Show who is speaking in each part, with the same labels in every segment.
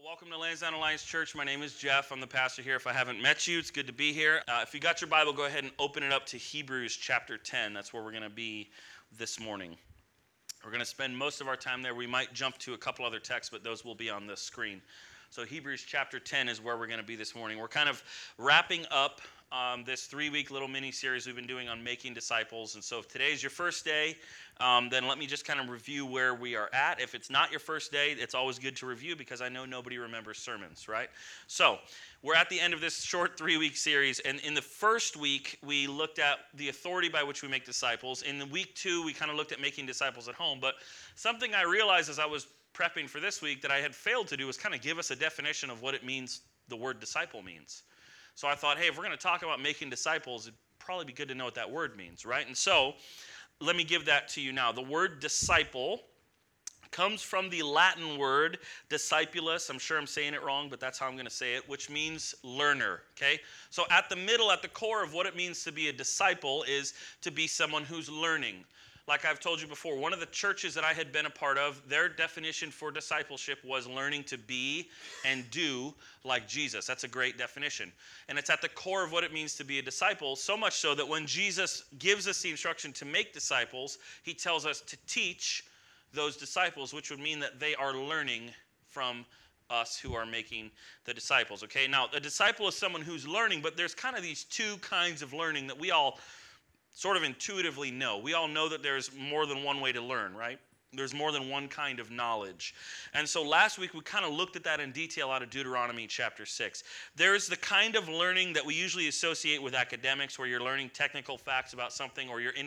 Speaker 1: Welcome to Lansdowne Alliance Church. My name is Jeff. I'm the pastor here. If I haven't met you, it's good to be here. If you got your Bible, go ahead and open it up to Hebrews chapter 10. That's where we're going to be this morning. We're going to spend most of our time there. We might jump to a couple other texts, but those will be on the screen. So Hebrews chapter 10 is where we're going to be this morning. We're kind of wrapping up this 3-week little mini-series we've been doing on making disciples. And so if today's your first day, then let me just kind of review where we are at. If it's not your first day, it's always good to review because I know nobody remembers sermons, right? So we're at the end of this short 3-week series. And in the first week, we looked at the authority by which we make disciples. In the week 2, we kind of looked at making disciples at home. But something I realized as I was prepping for this week that I had failed to do was kind of give us a definition of what it means, the word disciple means. So I thought, hey, if we're going to talk about making disciples, it'd probably be good to know what that word means, right? And so let me give that to you now. The word disciple comes from the Latin word discipulus. I'm sure I'm saying it wrong, but that's how I'm going to say it, which means learner, okay? So at the core of what it means to be a disciple is to be someone who's learning. Like I've told you before, one of the churches that I had been a part of, their definition for discipleship was learning to be and do like Jesus. That's a great definition. And it's at the core of what it means to be a disciple, so much so that when Jesus gives us the instruction to make disciples, he tells us to teach those disciples, which would mean that they are learning from us who are making the disciples. Okay, now a disciple is someone who's learning, but there's kind of these two kinds of learning that we all sort of intuitively know. We all know that there's more than one way to learn, right? There's more than one kind of knowledge. And so last week we kind of looked at that in detail out of Deuteronomy chapter 6. There's the kind of learning that we usually associate with academics where you're learning technical facts about something, or you're in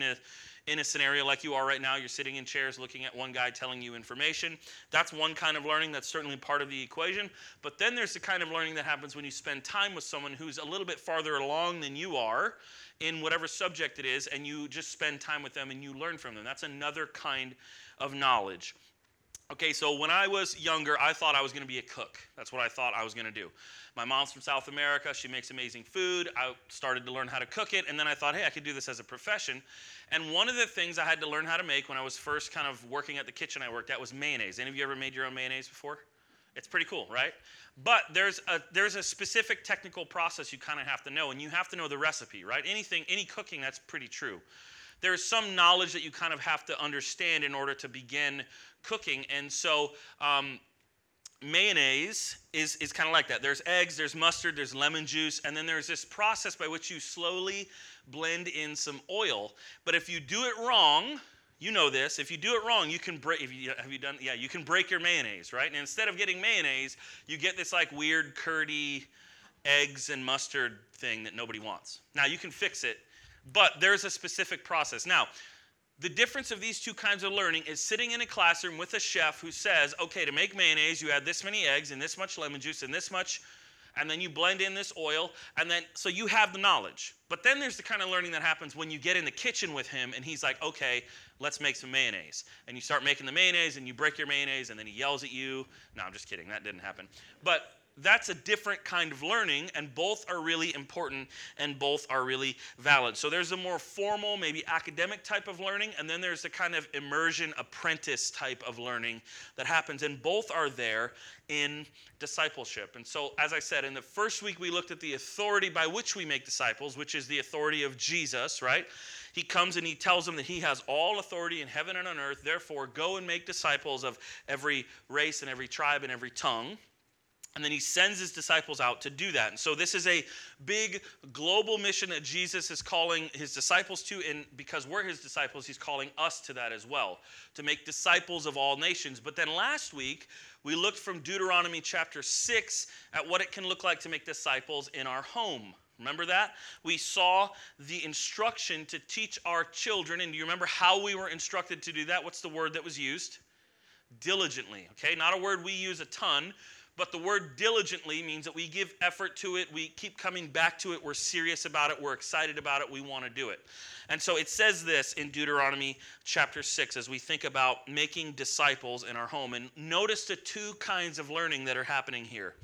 Speaker 1: a scenario like you are right now. You're sitting in chairs looking at one guy telling you information. That's one kind of learning. That's certainly part of the equation. But then there's the kind of learning that happens when you spend time with someone who's a little bit farther along than you are in whatever subject it is, and you just spend time with them and you learn from them. That's another kind of knowledge. Okay, so when I was younger, I thought I was going to be a cook. That's what I thought I was going to do. My mom's from South America. She makes amazing food. I started to learn how to cook it, and then I thought, hey, I could do this as a profession. And one of the things I had to learn how to make when I was first kind of working at the kitchen I worked at was mayonnaise. Any of you ever made your own mayonnaise before? It's pretty cool, right? But there's a specific technical process you kind of have to know, and you have to know the recipe, right? Any cooking, that's pretty true. There's some knowledge that you kind of have to understand in order to begin cooking. And so mayonnaise is kind of like that. There's eggs, there's mustard, there's lemon juice, and then there's this process by which you slowly blend in some oil. But if you do it wrong, you know this. If you do it wrong, you can break. You can break your mayonnaise, right? And instead of getting mayonnaise, you get this like weird curdy eggs and mustard thing that nobody wants. Now you can fix it, but there's a specific process. Now, the difference of these two kinds of learning is sitting in a classroom with a chef who says, okay, to make mayonnaise, you add this many eggs and this much lemon juice and this much, and then you blend in this oil, and then, so you have the knowledge. But then there's the kind of learning that happens when you get in the kitchen with him, and he's like, okay, let's make some mayonnaise. And you start making the mayonnaise, and you break your mayonnaise, and then he yells at you. No, I'm just kidding. That didn't happen. But that's a different kind of learning, and both are really important, and both are really valid. So there's a more formal, maybe academic type of learning, and then there's the kind of immersion apprentice type of learning that happens, and both are there in discipleship. And so, as I said, in the first week we looked at the authority by which we make disciples, which is the authority of Jesus, right? He comes and he tells them that he has all authority in heaven and on earth, therefore go and make disciples of every race and every tribe and every tongue. And then he sends his disciples out to do that. And so this is a big global mission that Jesus is calling his disciples to. And because we're his disciples, he's calling us to that as well, to make disciples of all nations. But then last week, we looked from Deuteronomy chapter 6 at what it can look like to make disciples in our home. Remember that? We saw the instruction to teach our children. And do you remember how we were instructed to do that? What's the word that was used? Diligently. Okay, not a word we use a ton. But the word diligently means that we give effort to it. We keep coming back to it. We're serious about it. We're excited about it. We want to do it. And so it says this in Deuteronomy chapter 6 as we think about making disciples in our home. And notice the two kinds of learning that are happening here.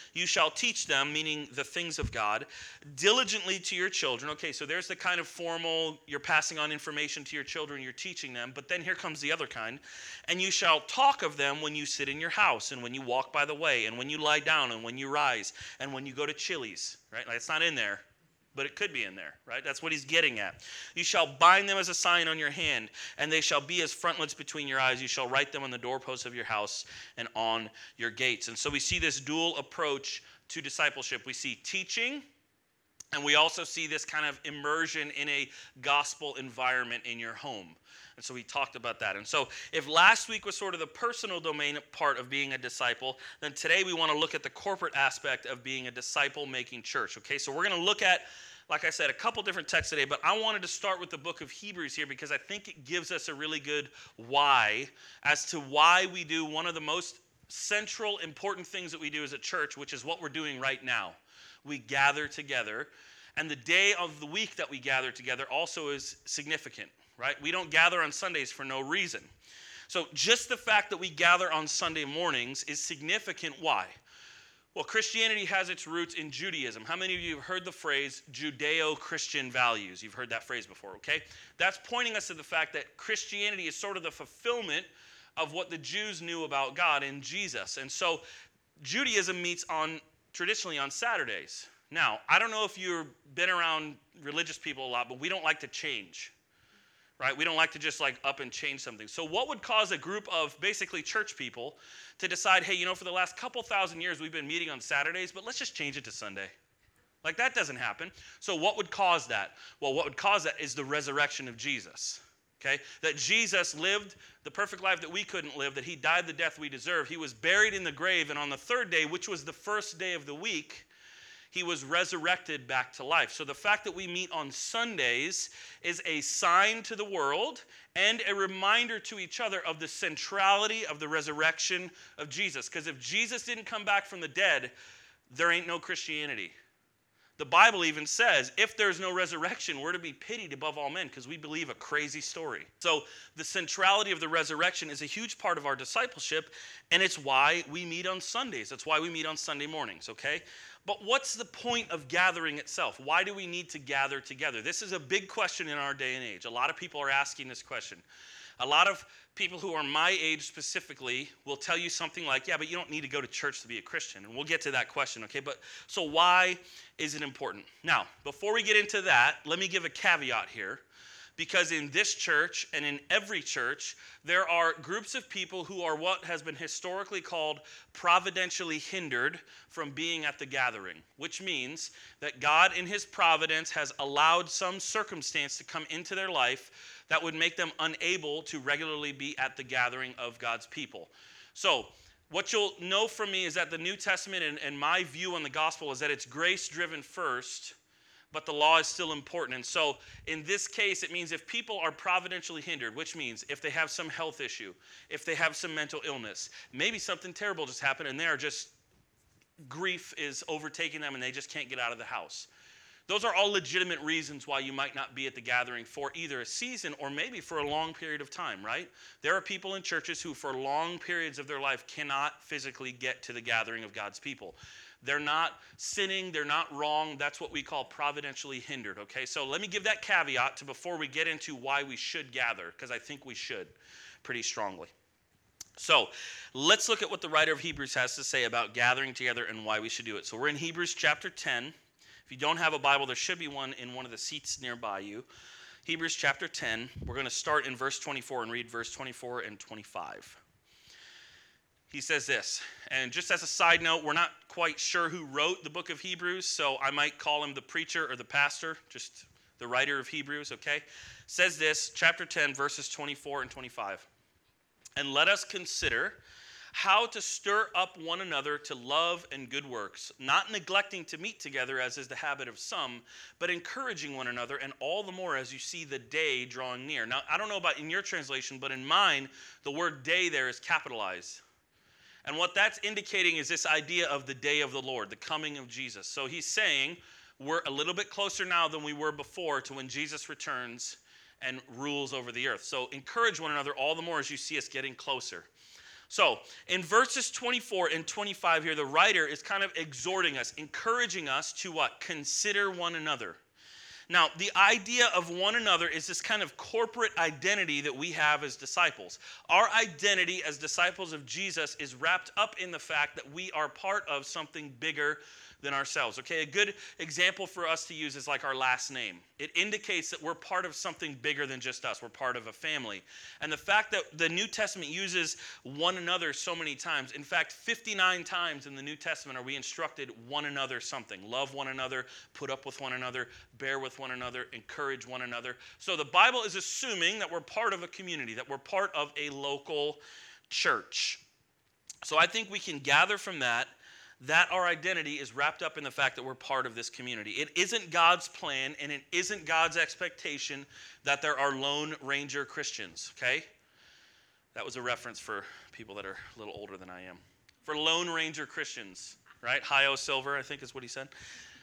Speaker 1: you shall teach them, meaning the things of God, diligently to your children. Okay, so there's the kind of formal, you're passing on information to your children, you're teaching them. But then here comes the other kind. And you shall talk of them when you sit in your house, and when you walk by the way, and when you lie down, and when you rise, and when you go to Chili's, right? Like, it's not in there, but it could be in there, right? That's what he's getting at. You shall bind them as a sign on your hand, and they shall be as frontlets between your eyes. You shall write them on the doorposts of your house and on your gates. And so we see this dual approach to discipleship. We see teaching, and we also see this kind of immersion in a gospel environment in your home. And so we talked about that. And so if last week was sort of the personal domain part of being a disciple, then today we want to look at the corporate aspect of being a disciple-making church. Okay, so we're going to look at, like I said, a couple different texts today, but I wanted to start with the book of Hebrews here because I think it gives us a really good why as to why we do one of the most central, important things that we do as a church, which is what we're doing right now. We gather together, and the day of the week that we gather together also is significant. Right? We don't gather on Sundays for no reason. So just the fact that we gather on Sunday mornings is significant. Why? Well, Christianity has its roots in Judaism. How many of you have heard the phrase Judeo-Christian values? You've heard that phrase before, okay? That's pointing us to the fact that Christianity is sort of the fulfillment of what the Jews knew about God in Jesus. And so Judaism meets traditionally on Saturdays. Now, I don't know if you've been around religious people a lot, but we don't like to change. Right? We don't like to just like up and change something. So what would cause a group of basically church people to decide, hey, for the last couple thousand years we've been meeting on Saturdays, but let's just change it to Sunday? Like, that doesn't happen. So what would cause that? Well, what would cause that is the resurrection of Jesus. Okay? That Jesus lived the perfect life that we couldn't live, that he died the death we deserve. He was buried in the grave, and on the third day, which was the first day of the week, he was resurrected back to life. So the fact that we meet on Sundays is a sign to the world and a reminder to each other of the centrality of the resurrection of Jesus. Because if Jesus didn't come back from the dead, there ain't no Christianity. The Bible even says, if there's no resurrection, we're to be pitied above all men because we believe a crazy story. So the centrality of the resurrection is a huge part of our discipleship, and it's why we meet on Sundays. That's why we meet on Sunday mornings, okay? But what's the point of gathering itself? Why do we need to gather together? This is a big question in our day and age. A lot of people are asking this question. A lot of people who are my age specifically will tell you something like, yeah, but you don't need to go to church to be a Christian. And we'll get to that question, okay? But so why is it important? Now, before we get into that, let me give a caveat here. Because in this church and in every church, there are groups of people who are what has been historically called providentially hindered from being at the gathering, which means that God in his providence has allowed some circumstance to come into their life that would make them unable to regularly be at the gathering of God's people. So what you'll know from me is that the New Testament and my view on the gospel is that it's grace-driven first, but the law is still important. And so in this case, it means if people are providentially hindered, which means if they have some health issue, if they have some mental illness, maybe something terrible just happened and grief is overtaking them and they just can't get out of the house. Those are all legitimate reasons why you might not be at the gathering for either a season or maybe for a long period of time, right? There are people in churches who for long periods of their life cannot physically get to the gathering of God's people. They're not sinning, they're not wrong. That's what we call providentially hindered, okay? So let me give that caveat before we get into why we should gather, because I think we should pretty strongly. So let's look at what the writer of Hebrews has to say about gathering together and why we should do it. So we're in Hebrews chapter 10. If you don't have a Bible, there should be one in one of the seats nearby you. Hebrews chapter 10. We're going to start in verse 24 and read verse 24 and 25. He says this, and just as a side note, we're not quite sure who wrote the book of Hebrews, so I might call him the preacher or the pastor, just the writer of Hebrews, okay? Says this, chapter 10, verses 24 and 25. And let us consider how to stir up one another to love and good works, not neglecting to meet together as is the habit of some, but encouraging one another, and all the more as you see the day drawing near. Now, I don't know about in your translation, but in mine, the word day there is capitalized. And what that's indicating is this idea of the day of the Lord, the coming of Jesus. So he's saying we're a little bit closer now than we were before to when Jesus returns and rules over the earth. So encourage one another all the more as you see us getting closer. So in verses 24 and 25 here, the writer is kind of exhorting us, encouraging us to what? Consider one another. Now, the idea of one another is this kind of corporate identity that we have as disciples. Our identity as disciples of Jesus is wrapped up in the fact that we are part of something bigger than ourselves. Okay, a good example for us to use is like our last name. It indicates that we're part of something bigger than just us. We're part of a family. And the fact that the New Testament uses one another so many times, in fact, 59 times in the New Testament are we instructed one another something. Love one another, put up with one another, bear with one another, encourage one another. So the Bible is assuming that we're part of a community, that we're part of a local church. So I think we can gather from that our identity is wrapped up in the fact that we're part of this community. It isn't God's plan and it isn't God's expectation that there are Lone Ranger Christians, okay? That was a reference for people that are a little older than I am. For Lone Ranger Christians, right? Hi-O Silver, I think is what he said.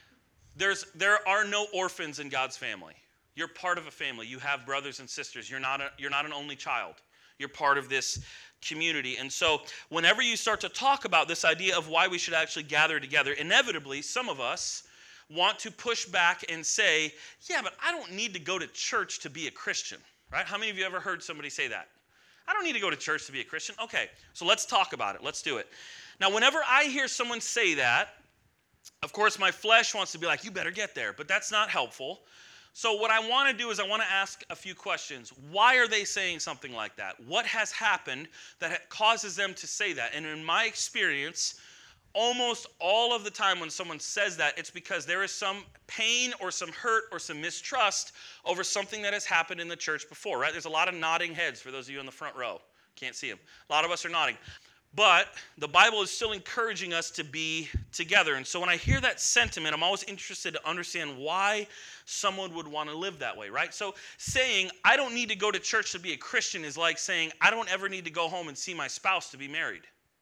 Speaker 1: There are no orphans in God's family. You're part of a family. You have brothers and sisters. You're not an only child. You're part of this community. And so whenever you start to talk about this idea of why we should actually gather together, inevitably some of us want to push back and say, yeah, but I don't need to go to church to be a Christian, right? How many of you ever heard somebody say that? I don't need to go to church to be a Christian. Okay, so let's talk about it. Let's do it. Now, whenever I hear someone say that, of course, my flesh wants to be like, you better get there, but that's not helpful. So what I want to do is I want to ask a few questions. Why are they saying something like that? What has happened that causes them to say that? And in my experience, almost all of the time when someone says that, it's because there is some pain or some hurt or some mistrust over something that has happened in the church before, right? There's a lot of nodding heads for those of you in the front row. Can't see them. A lot of us are nodding. But the Bible is still encouraging us to be together. And so when I hear that sentiment, I'm always interested to understand why someone would want to live that way, right? So saying, I don't need to go to church to be a Christian is like saying, I don't ever need to go home and see my spouse to be married.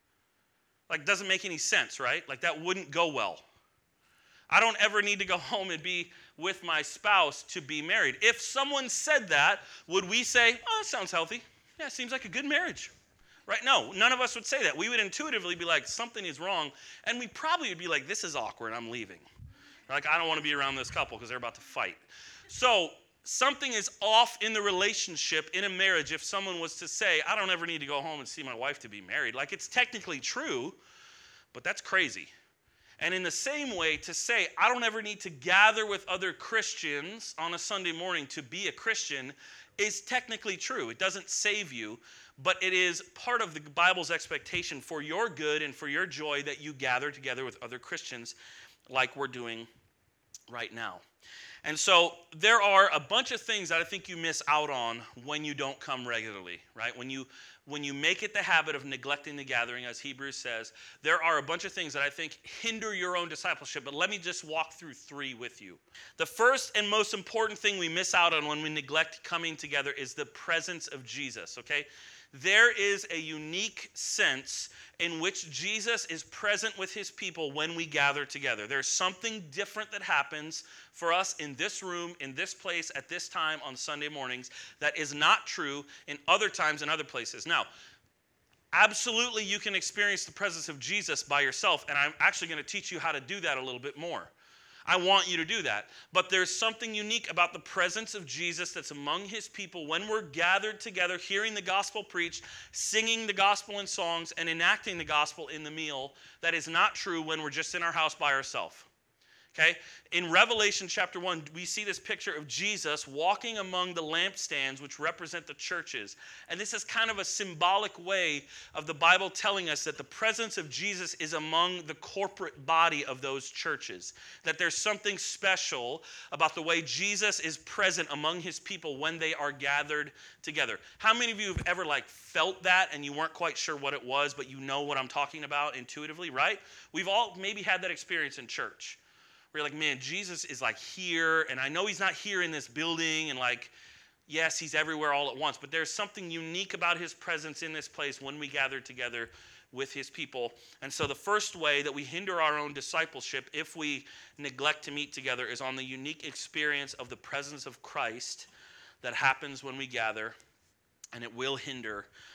Speaker 1: Like, doesn't make any sense, right? Like, that wouldn't go well. I don't ever need to go home and be with my spouse to be married. If someone said that, would we say, oh, that sounds healthy. Yeah, it seems like a good marriage. Right? No, none of us would say that. We would intuitively be like, something is wrong. And we probably would be like, this is awkward, I'm leaving. Like, I don't want to be around this couple because they're about to fight. So something is off in the relationship, in a marriage, if someone was to say, I don't ever need to go home and see my wife to be married. Like, it's technically true, but that's crazy. And in the same way, to say, I don't ever need to gather with other Christians on a Sunday morning to be a Christian is technically true. It doesn't save you, but it is part of the Bible's expectation for your good and for your joy that you gather together with other Christians like we're doing right now. And so there are a bunch of things that I think you miss out on when you don't come regularly, right? When you make it the habit of neglecting the gathering, as Hebrews says, there are a bunch of things that I think hinder your own discipleship, but let me just walk through three with you. The first and most important thing we miss out on when we neglect coming together is the presence of Jesus, okay? There is a unique sense in which Jesus is present with his people when we gather together. There's something different that happens for us in this room, in this place, at this time on Sunday mornings that is not true in other times and other places. Now, absolutely you can experience the presence of Jesus by yourself, and I'm actually going to teach you how to do that a little bit more. I want you to do that. But there's something unique about the presence of Jesus that's among his people when we're gathered together, hearing the gospel preached, singing the gospel in songs, and enacting the gospel in the meal that is not true when we're just in our house by ourselves. Okay? In Revelation chapter 1, we see this picture of Jesus walking among the lampstands, which represent the churches. And this is kind of a symbolic way of the Bible telling us that the presence of Jesus is among the corporate body of those churches. That there's something special about the way Jesus is present among his people when they are gathered together. How many of you have ever felt that and you weren't quite sure what it was, but you know what I'm talking about intuitively, right? We've all maybe had that experience in church. Where you're like, man, Jesus is here, and I know he's not here in this building, and yes, he's everywhere all at once, but there's something unique about his presence in this place when we gather together with his people. And so the first way that we hinder our own discipleship if we neglect to meet together is on the unique experience of the presence of Christ that happens when we gather, and it will hinder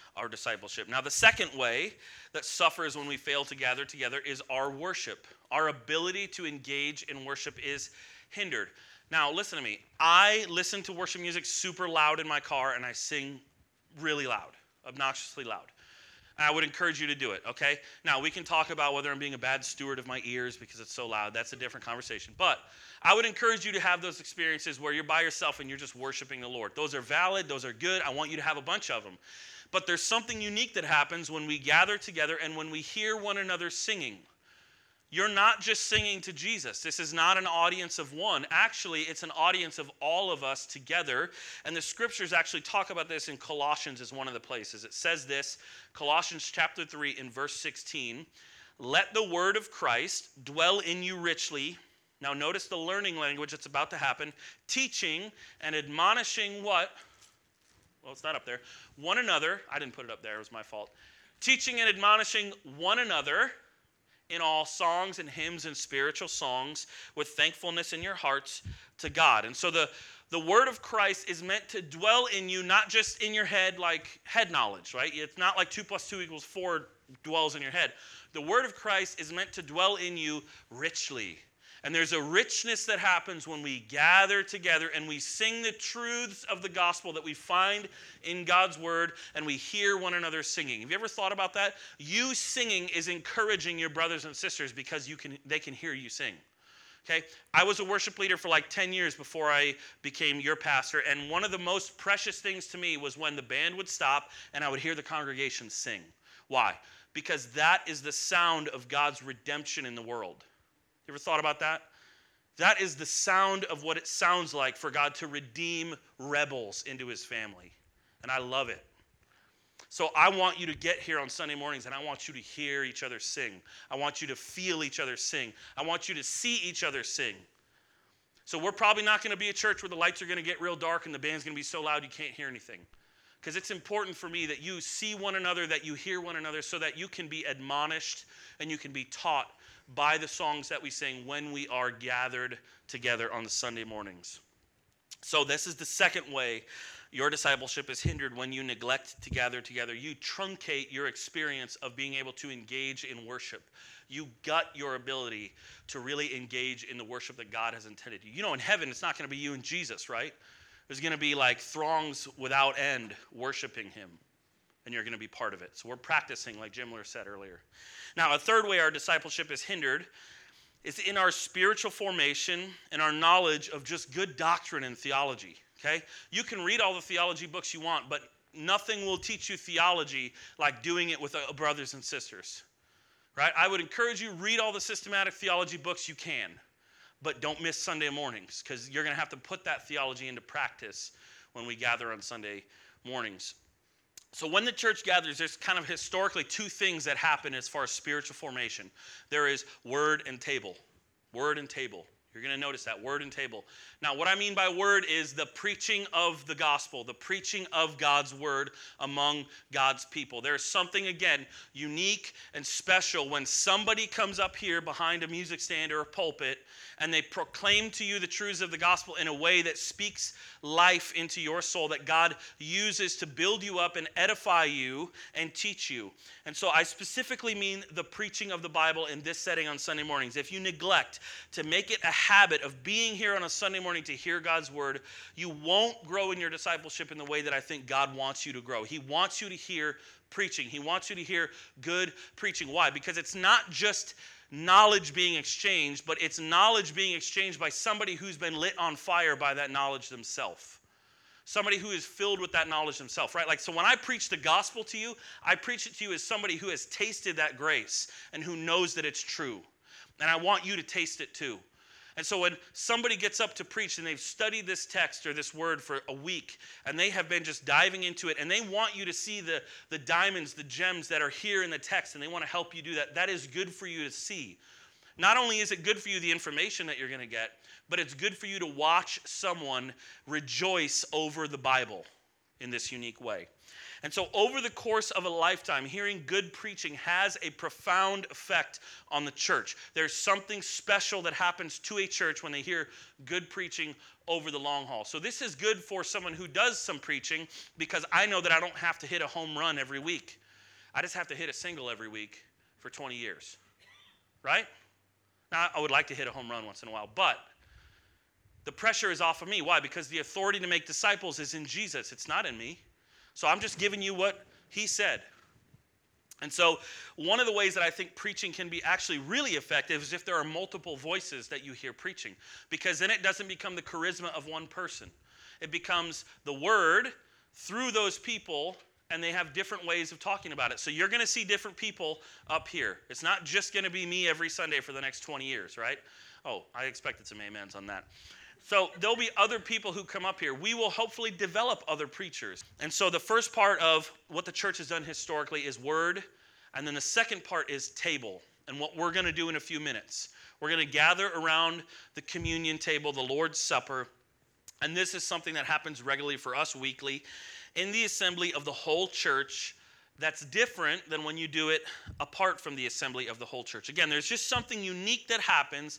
Speaker 1: our discipleship. Now, the second way that suffers when we fail to gather together is our worship. Our ability to engage in worship is hindered. Now, listen to me. I listen to worship music super loud in my car, and I sing really loud, obnoxiously loud. I would encourage you to do it, okay? Now, we can talk about whether I'm being a bad steward of my ears because it's so loud. That's a different conversation. But I would encourage you to have those experiences where you're by yourself and you're just worshiping the Lord. Those are valid. Those are good. I want you to have a bunch of them. But there's something unique that happens when we gather together and when we hear one another singing. You're not just singing to Jesus. This is not an audience of one. Actually, it's an audience of all of us together. And the scriptures actually talk about this in Colossians as one of the places. It says this, Colossians chapter 3 in verse 16, "Let the word of Christ dwell in you richly." Now notice the learning language that's about to happen. "Teaching and admonishing" what? Well, it's not up there. "One another." I didn't put it up there. It was my fault. "Teaching and admonishing one another in all songs and hymns and spiritual songs with thankfulness in your hearts to God." And so the word of Christ is meant to dwell in you, not just in your head like head knowledge, right? It's not like 2 + 2 = 4 dwells in your head. The word of Christ is meant to dwell in you richly. And there's a richness that happens when we gather together and we sing the truths of the gospel that we find in God's word and we hear one another singing. Have you ever thought about that? You singing is encouraging your brothers and sisters because they can hear you sing. Okay? I was a worship leader for like 10 years before I became your pastor, and one of the most precious things to me was when the band would stop and I would hear the congregation sing. Why? Because that is the sound of God's redemption in the world. You ever thought about that? That is the sound of what it sounds like for God to redeem rebels into his family. And I love it. So I want you to get here on Sunday mornings and I want you to hear each other sing. I want you to feel each other sing. I want you to see each other sing. So we're probably not going to be a church where the lights are going to get real dark and the band's going to be so loud you can't hear anything. Because it's important for me that you see one another, that you hear one another, so that you can be admonished and you can be taught by the songs that we sing when we are gathered together on the Sunday mornings. So this is the second way your discipleship is hindered when you neglect to gather together. You truncate your experience of being able to engage in worship. You gut your ability to really engage in the worship that God has intended you. You know, in heaven, it's not going to be you and Jesus, right? There's going to be like throngs without end worshiping him. And you're going to be part of it. So we're practicing, like Jim Miller said earlier. Now, a third way our discipleship is hindered is in our spiritual formation and our knowledge of just good doctrine and theology, okay? You can read all the theology books you want, but nothing will teach you theology like doing it with brothers and sisters, right? I would encourage you, read all the systematic theology books you can, but don't miss Sunday mornings because you're going to have to put that theology into practice when we gather on Sunday mornings. So when the church gathers, there's kind of historically two things that happen as far as spiritual formation. There is word and table. Word and table. You're going to notice that, word and table. Now, what I mean by word is the preaching of the gospel, the preaching of God's word among God's people. There's something, again, unique and special when somebody comes up here behind a music stand or a pulpit and they proclaim to you the truths of the gospel in a way that speaks life into your soul, that God uses to build you up and edify you and teach you. And so I specifically mean the preaching of the Bible in this setting on Sunday mornings. If you neglect to make it a habit of being here on a Sunday morning to hear God's word, you won't grow in your discipleship in the way that I think God wants you to grow. He wants you to hear preaching. He wants you to hear good preaching. Why? Because it's not just knowledge being exchanged, but it's knowledge being exchanged by somebody who's been lit on fire by that knowledge themselves. Somebody who is filled with that knowledge themselves, right? Like, so when I preach the gospel to you, I preach it to you as somebody who has tasted that grace and who knows that it's true. And I want you to taste it too. And so when somebody gets up to preach and they've studied this text or this word for a week and they have been just diving into it and they want you to see the diamonds, the gems that are here in the text and they want to help you do that, that is good for you to see. Not only is it good for you, the information that you're going to get, but it's good for you to watch someone rejoice over the Bible in this unique way. And so over the course of a lifetime, hearing good preaching has a profound effect on the church. There's something special that happens to a church when they hear good preaching over the long haul. So this is good for someone who does some preaching, because I know that I don't have to hit a home run every week. I just have to hit a single every week for 20 years, right? Now, I would like to hit a home run once in a while, but the pressure is off of me. Why? Because the authority to make disciples is in Jesus. It's not in me. So I'm just giving you what he said. And so one of the ways that I think preaching can be actually really effective is if there are multiple voices that you hear preaching. Because then it doesn't become the charisma of one person. It becomes the word through those people, and they have different ways of talking about it. So you're going to see different people up here. It's not just going to be me every Sunday for the next 20 years, right? Oh, I expected some amens on that. So there'll be other people who come up here. We will hopefully develop other preachers. And so the first part of what the church has done historically is word. And then the second part is table. And what we're going to do in a few minutes. We're going to gather around the communion table, the Lord's Supper. And this is something that happens regularly for us weekly in the assembly of the whole church. That's different than when you do it apart from the assembly of the whole church. Again, there's just something unique that happens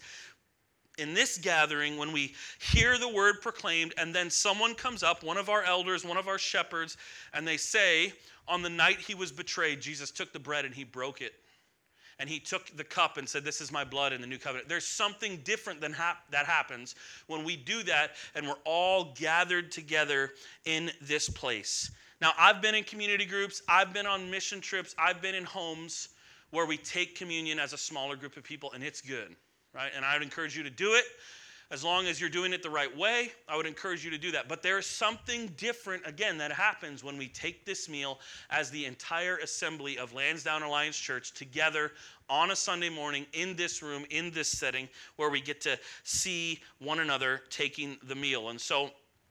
Speaker 1: in this gathering when we hear the word proclaimed, and then someone comes up, one of our elders, one of our shepherds, and they say, on the night he was betrayed, Jesus took the bread and he broke it. And he took the cup and said, this is my blood in the new covenant. There's something different than that happens when we do that and we're all gathered together in this place. Now, I've been in community groups. I've been on mission trips. I've been in homes where we take communion as a smaller group of people, and it's good. Right? And I would encourage you to do it as long as you're doing it the right way. I would encourage you to do that. But there is something different, again, that happens when we take this meal as the entire assembly of Lansdowne Alliance Church together on a Sunday morning in this room, in this setting, where we get to see one another taking the meal. And so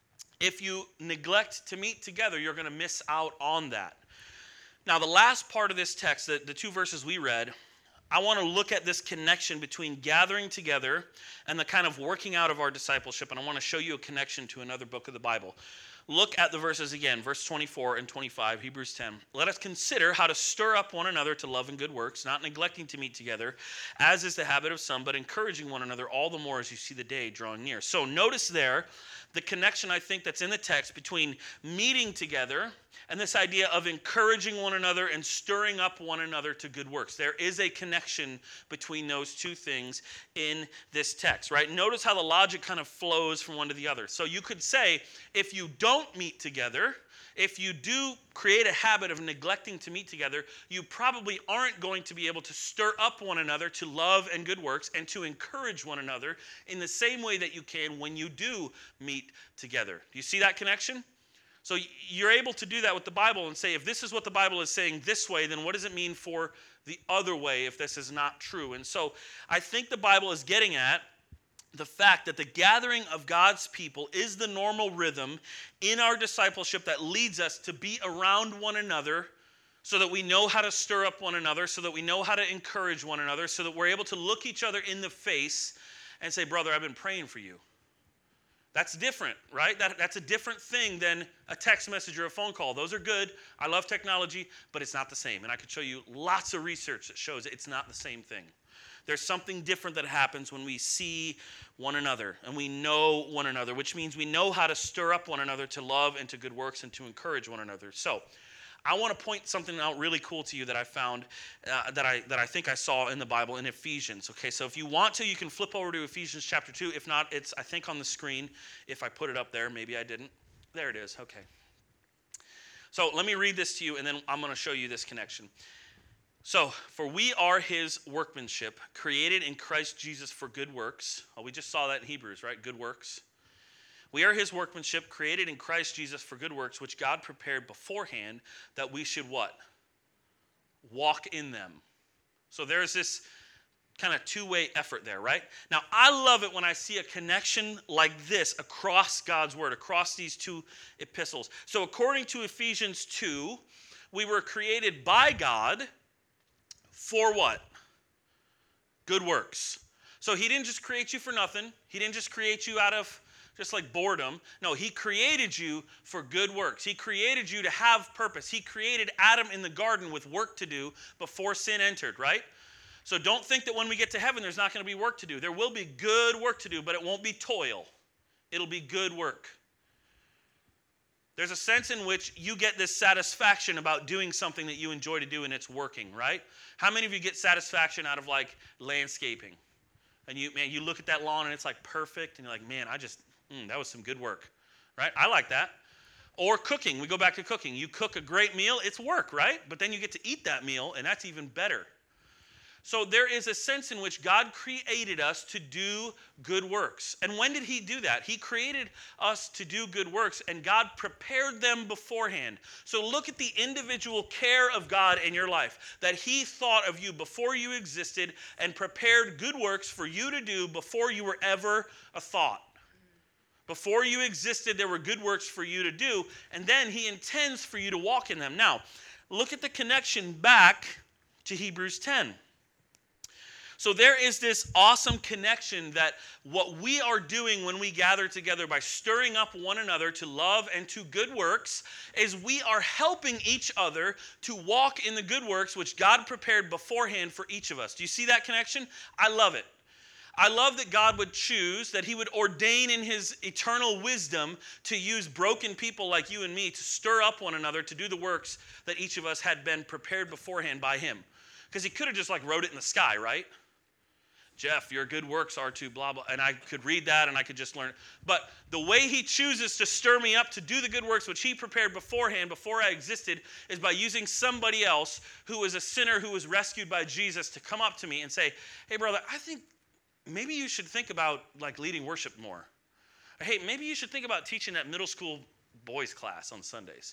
Speaker 1: if you neglect to meet together, you're going to miss out on that. Now, the last part of this text, the two verses we read, I want to look at this connection between gathering together and the kind of working out of our discipleship, and I want to show you a connection to another book of the Bible. Look at the verses again, verse 24 and 25, Hebrews 10. Let us consider how to stir up one another to love and good works, not neglecting to meet together, as is the habit of some, but encouraging one another all the more as you see the day drawing near. So notice there the connection, I think, that's in the text between meeting together and this idea of encouraging one another and stirring up one another to good works. There is a connection between those two things in this text, right? Notice how the logic kind of flows from one to the other. So you could say, if you don't meet together, if you do create a habit of neglecting to meet together, you probably aren't going to be able to stir up one another to love and good works and to encourage one another in the same way that you can when you do meet together. Do you see that connection? So you're able to do that with the Bible and say, if this is what the Bible is saying this way, then what does it mean for the other way if this is not true? And so I think the Bible is getting at the fact that the gathering of God's people is the normal rhythm in our discipleship that leads us to be around one another so that we know how to stir up one another, so that we know how to encourage one another, so that we're able to look each other in the face and say, brother, I've been praying for you. That's different, right? That's a different thing than a text message or a phone call. Those are good. I love technology, but it's not the same. And I could show you lots of research that shows it's not the same thing. There's something different that happens when we see one another and we know one another, which means we know how to stir up one another to love and to good works and to encourage one another. So I want to point something out really cool to you that I found, that I think I saw in the Bible in Ephesians. Okay, so if you want to, you can flip over to Ephesians chapter 2. If not, it's, I think, on the screen. If I put it up there, maybe I didn't. There it is. Okay. So let me read this to you, and then I'm going to show you this connection. So, for we are his workmanship, created in Christ Jesus for good works. Oh, we just saw that in Hebrews, right? Good works. We are his workmanship, created in Christ Jesus for good works, which God prepared beforehand that we should what? Walk in them. So there's this kind of two-way effort there, right? Now, I love it when I see a connection like this across God's word, across these two epistles. So according to Ephesians 2, we were created by God for what? Good works. So he didn't just create you for nothing. He didn't just create you out of just like boredom. No, he created you for good works. He created you to have purpose. He created Adam in the garden with work to do before sin entered, right? So don't think that when we get to heaven, there's not going to be work to do. There will be good work to do, but it won't be toil. It'll be good work. There's a sense in which you get this satisfaction about doing something that you enjoy to do and it's working, right? How many of you get satisfaction out of like landscaping? And you look at that lawn and it's like perfect and you're like, man, that was some good work, right? I like that. Or cooking. We go back to cooking. You cook a great meal, it's work, right? But then you get to eat that meal and that's even better. So there is a sense in which God created us to do good works. And when did he do that? He created us to do good works, and God prepared them beforehand. So look at the individual care of God in your life, that he thought of you before you existed and prepared good works for you to do before you were ever a thought. Before you existed, there were good works for you to do, and then he intends for you to walk in them. Now, look at the connection back to Hebrews 10. So there is this awesome connection that what we are doing when we gather together by stirring up one another to love and to good works is we are helping each other to walk in the good works which God prepared beforehand for each of us. Do you see that connection? I love it. I love that God would choose, that he would ordain in his eternal wisdom to use broken people like you and me to stir up one another to do the works that each of us had been prepared beforehand by him. Because he could have just like wrote it in the sky, right? Jeff, your good works are to blah, blah. And I could read that and I could just learn. But the way he chooses to stir me up to do the good works which he prepared beforehand, before I existed, is by using somebody else who was a sinner who was rescued by Jesus to come up to me and say, hey, brother, I think maybe you should think about like leading worship more. Or, hey, maybe you should think about teaching that middle school boys class on Sundays.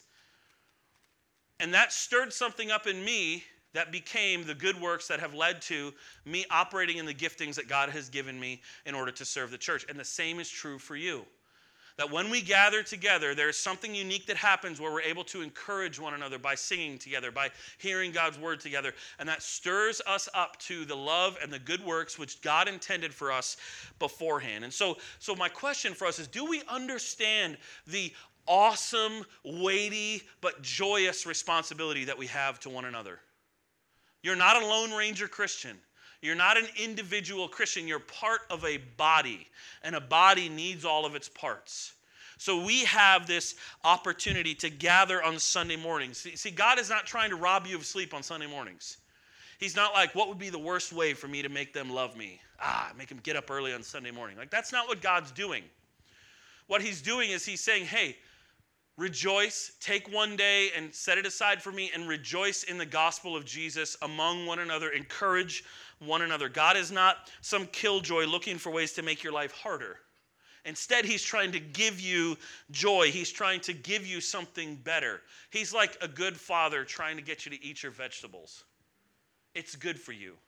Speaker 1: And that stirred something up in me that became the good works that have led to me operating in the giftings that God has given me in order to serve the church. And the same is true for you. That when we gather together, there's something unique that happens where we're able to encourage one another by singing together, by hearing God's word together. And that stirs us up to the love and the good works which God intended for us beforehand. And so my question for us is, do we understand the awesome, weighty, but joyous responsibility that we have to one another? You're not a Lone Ranger Christian. You're not an individual Christian. You're part of a body, and a body needs all of its parts. So we have this opportunity to gather on Sunday mornings. See, God is not trying to rob you of sleep on Sunday mornings. He's not like, what would be the worst way for me to make them love me? Make them get up early on Sunday morning. Like, that's not what God's doing. What he's doing is he's saying, hey, rejoice, take one day and set it aside for me and rejoice in the gospel of Jesus among one another. Encourage one another. God is not some killjoy looking for ways to make your life harder. Instead, he's trying to give you joy. He's trying to give you something better. He's like a good father trying to get you to eat your vegetables. It's good for you.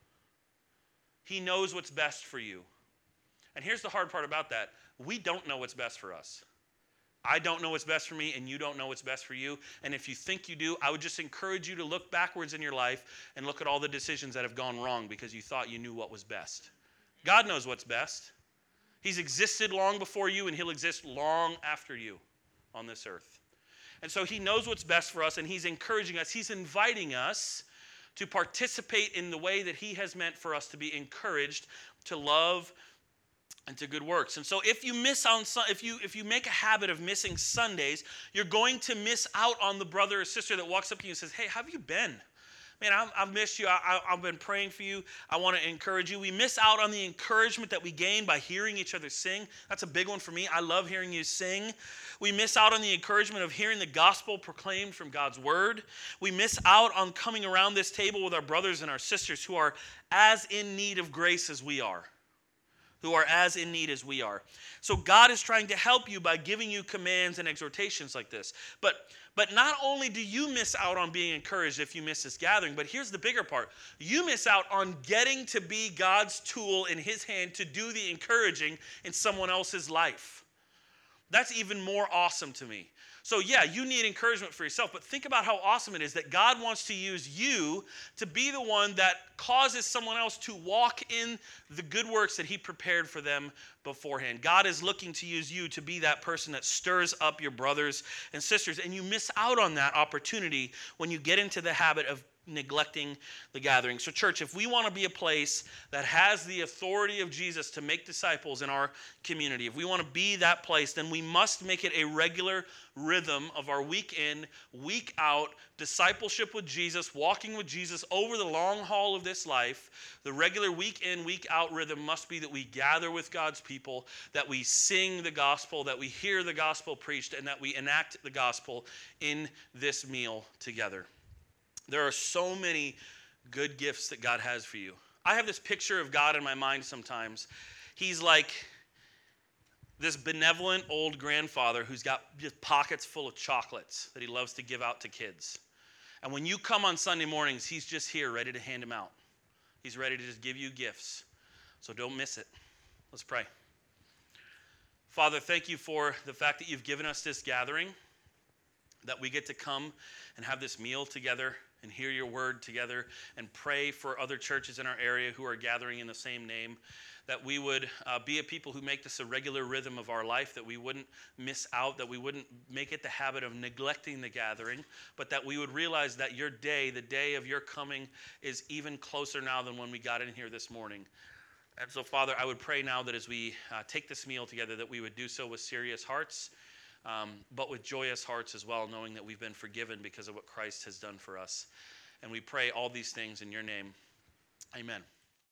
Speaker 1: He knows what's best for you. And here's the hard part about that. We don't know what's best for us. I don't know what's best for me, and you don't know what's best for you. And if you think you do, I would just encourage you to look backwards in your life and look at all the decisions that have gone wrong because you thought you knew what was best. God knows what's best. He's existed long before you, and he'll exist long after you on this earth. And so he knows what's best for us, and he's encouraging us. He's inviting us to participate in the way that he has meant for us to be encouraged to love and to good works. And so if you miss on if you make a habit of missing Sundays, you're going to miss out on the brother or sister that walks up to you and says, hey, how have you been? Man, I've missed you. I've been praying for you. I want to encourage you. We miss out on the encouragement that we gain by hearing each other sing. That's a big one for me. I love hearing you sing. We miss out on the encouragement of hearing the gospel proclaimed from God's word. We miss out on coming around this table with our brothers and our sisters who are as in need of grace as we are. Who are as in need as we are. So God is trying to help you by giving you commands and exhortations like this. But not only do you miss out on being encouraged if you miss this gathering, but here's the bigger part. You miss out on getting to be God's tool in his hand to do the encouraging in someone else's life. That's even more awesome to me. So yeah, you need encouragement for yourself, but think about how awesome it is that God wants to use you to be the one that causes someone else to walk in the good works that he prepared for them beforehand. God is looking to use you to be that person that stirs up your brothers and sisters, and you miss out on that opportunity when you get into the habit of neglecting the gathering. So church, if we want to be a place that has the authority of Jesus to make disciples in our community, if we want to be that place, then we must make it a regular rhythm of our week in, week out discipleship with Jesus, walking with Jesus over the long haul of this life. The regular week in, week out rhythm must be that we gather with God's people, that we sing the gospel, that we hear the gospel preached, and that we enact the gospel in this meal together. There are so many good gifts that God has for you. I have this picture of God in my mind sometimes. He's like this benevolent old grandfather who's got just pockets full of chocolates that he loves to give out to kids. And when you come on Sunday mornings, he's just here ready to hand them out. He's ready to just give you gifts. So don't miss it. Let's pray. Father, thank you for the fact that you've given us this gathering, that we get to come and have this meal together and hear your word together and pray for other churches in our area who are gathering in the same name, that we would be a people who make this a regular rhythm of our life, that we wouldn't miss out, that we wouldn't make it the habit of neglecting the gathering, but that we would realize that your day, the day of your coming, is even closer now than when we got in here this morning. And so, Father, I would pray now that as we take this meal together, that we would do so with serious hearts, but with joyous hearts as well, knowing that we've been forgiven because of what Christ has done for us. And we pray all these things in your name. Amen.